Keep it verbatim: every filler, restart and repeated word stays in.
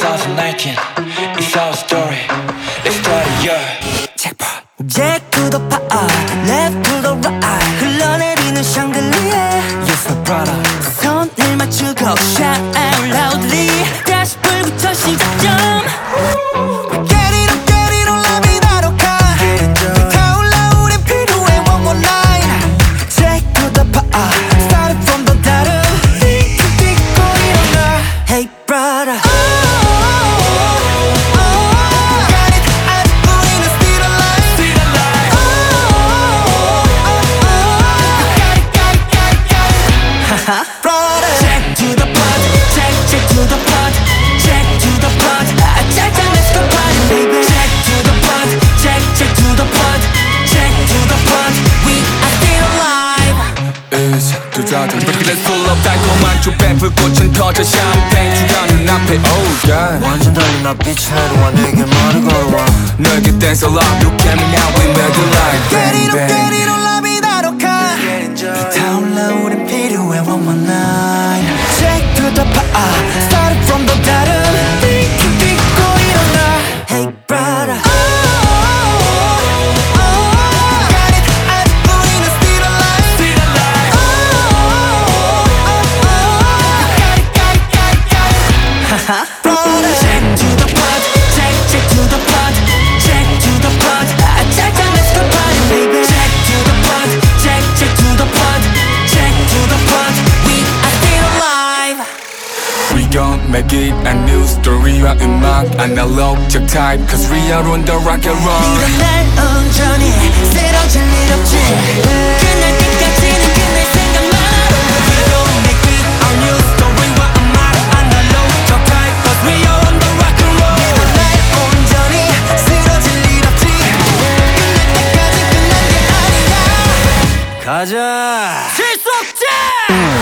이천십구 It's our story Let's start it, yeah Jackpot Jack to the power Left to the right 흘러내리는 샹들리에 Yes my brother 손을 맞추고 Shout out loudly 다시 불부터 시작점 Get it on get it on 라비다로 가 타올라 우린 필요해 one more night Jack to the power Started from the bottom 뛰고 일어나 Hey brother Jack to the pot, Jack, Jack to the pot, Jack to the pot. Jack, Jack, let's go party, baby. Jack to the pot, Jack, Jack to the pot, Jack to the pot. We are still alive. It's two thousand. Let's pull up 달콤한 주변 불꽃은 터져 샴페인 주변 눈앞에 Oh God. 완전 달린 나 빛 하루와 내게 말을 걸어와. 너에게 dance a lot. You get me now we make it like Get it bang on, bang. get it on, 라비다로 가. 타올라 우린 필요해 one more night. Jack to the pot, started from the bottom. 뛰고 뛰고 일어나. Hey brother. Got it, 아직 우리는 still alive. Still alive. Got it, got it, got it, got it. Brother. Jack to the pot, Jack, Jack to the pot, Jack to the pot. Jack, Jack, let's go party, baby. Jack to the pot, Jack, Jack to the pot, Jack to the pot. We are still alive. We gon' make it a new story와 음악 analog 적 type Cause we are on the rock and roll 이런 날 온전히 쓰러질 일 없지 끝날 때까지는 끝낼 생각만 We gon' make it a new story와 음악 analog 적 type Cause we are on the rock and roll 이런 날 온전히 쓰러질 일 없지 끝날 때까지 끝난 게 아니야 가자 실속제